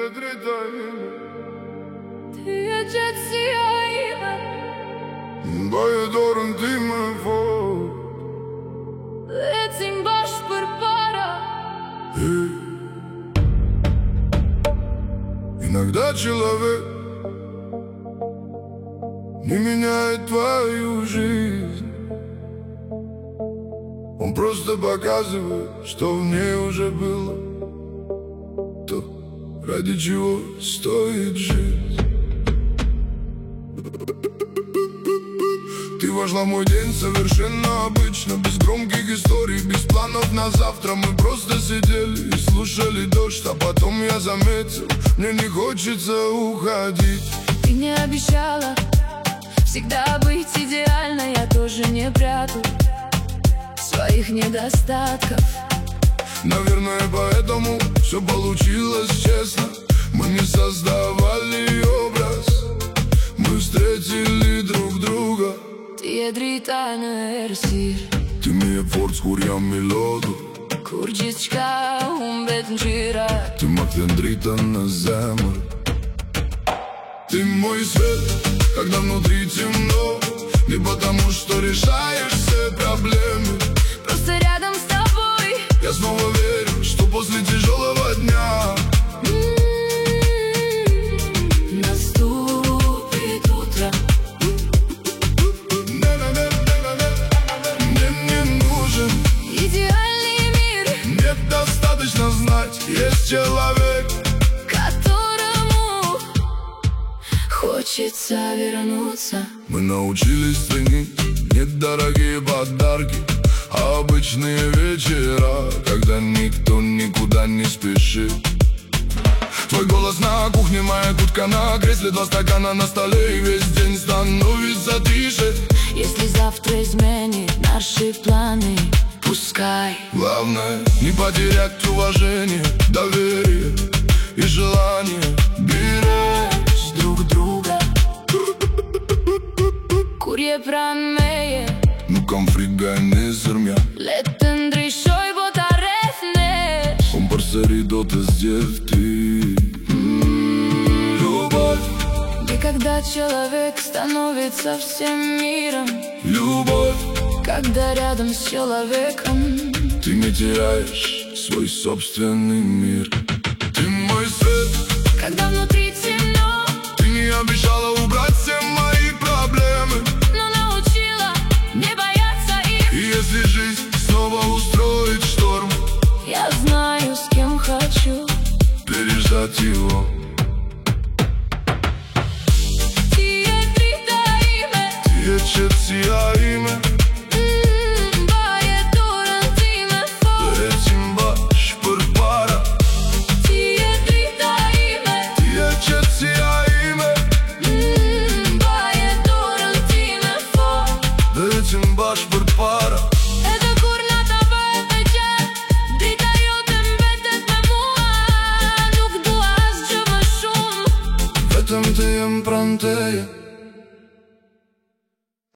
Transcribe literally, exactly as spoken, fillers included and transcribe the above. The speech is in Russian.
e drejta ime. Ti e qetësia ime. Mbaje dorën time fort. Dhe ecim bashkë për para. Hey. Иногда человек не меняет твою жизнь. Он просто показывает, что в ней уже было то, ради чего стоит жить. Ты вошла в мой день совершенно обычно, без громких историй, без планов на завтра. Мы просто сидели и слушали дождь, а потом я заметил, мне не хочется уходить. Ты не обещала всегда быть идеальной, я тоже не прятал своих недостатков. Наверное, поэтому все получилось честно. Мы не создавали образ, мы vstretili друг друга. Ti e drita në errësirë, Ti mi e forcë kur jam i lodhur, kur gjithçka humbet në gjyra. Ti ma kthen dritën në zemër. Ты мой свет, когда внутри темно, не потому что решаешь все проблемы. Просто рядом с тобой Я снова верю, что после тяжелого дня наступит утро. Мне не нужен Идеальный мир, мне достаточно знать, есть человек, которому хочется вернуться. Мы научились ценить недорогие подарки, а обычные вечера, когда никто никуда не спешит. Твой голос на кухне, моя куртка на кресле, два стакана на столе, и весь день становится тише. Если завтра изменит наши планы, пускай. Главное не потерять уважение, доверие и желание беречь Друг друга. Kur je pranë meje, Nuk kam friganizer mja, le të ndryshoj bota rreth nesh. unë përsëri do të zgjedh ti. Любовь, И когда человек становится всем миром, любовь, когда рядом с человеком ты не теряешь свой собственный мир. Ты мой свет, когда внутри темно, ты не обещала убрать все мои проблемы. но научила не бояться их. И если жизнь снова устроит шторм, Я знаю, с кем хочу. переждать его. Ti e drita ime, Ti e qetësia ime,